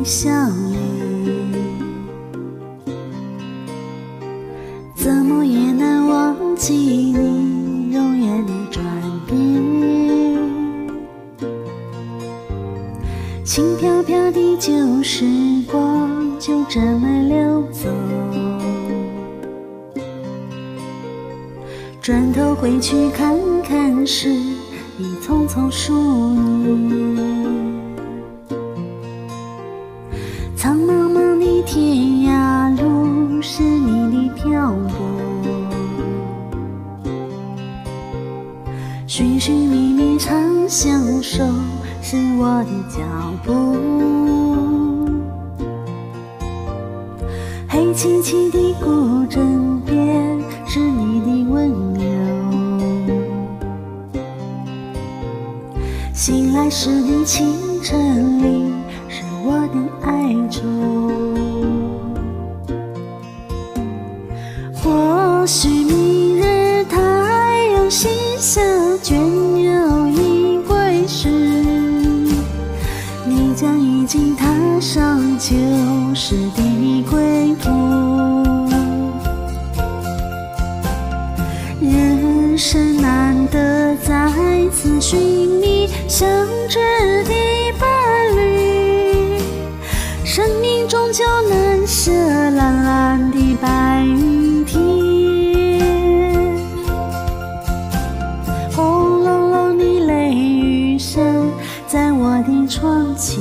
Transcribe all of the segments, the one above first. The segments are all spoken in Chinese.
你相遇，怎么也难忘记你容颜的转变。轻飘飘的旧时光就这么流走，转头回去看看时，已匆匆数年。苍茫茫的天涯路是你的漂泊，寻寻觅觅常相守是我的脚步。黑漆漆的古镇边是你的温柔，醒来时的清晨里是我的哀愁。或许明日太阳西下，倦鸟已归时，你将已经踏上旧时的归途。人生难得再次寻觅相知的伴侣，生命终究难舍蓝蓝的白云天。轰隆隆的雷雨声在我的窗前，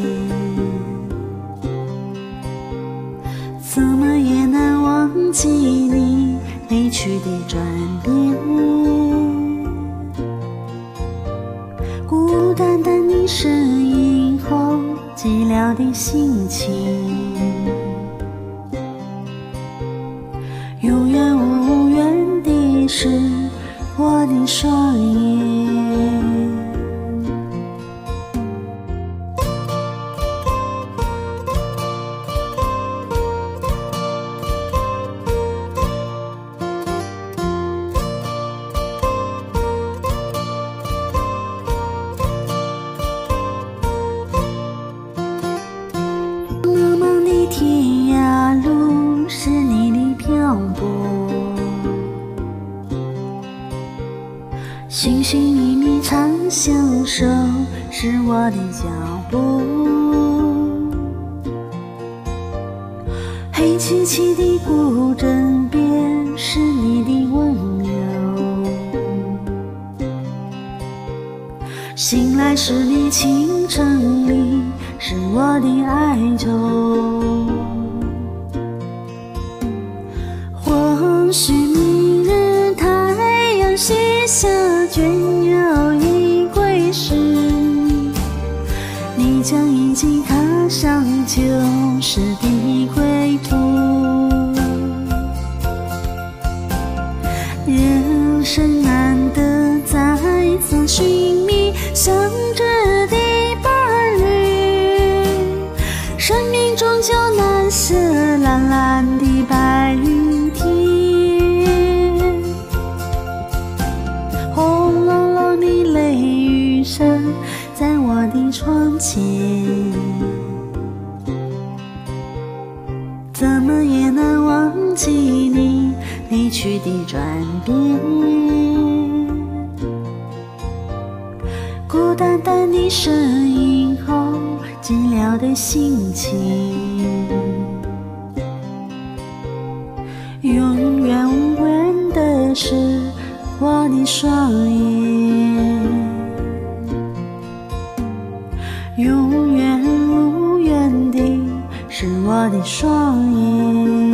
怎么也难忘记你离去的转变。孤单单的身影后寂寥的心情，永远无缘的是我的双眼。天涯路是你的漂泊，寻寻觅觅常相守是我的脚步。黑漆漆的古镇边是你的温柔，醒来时的清晨里是我的哀愁。或许明日太阳西下，倦鸟已归时，你将已经踏上旧时的归途。人生难得再次寻觅相知的伴侣，生命终究难舍蓝蓝的白云天。轰隆隆的雷雨声在我的窗前，怎么也难忘记你离去的转变。孤单单的身影后寂寥的心情，永远无缘的是我的双眼，永远无缘的是我的双眼。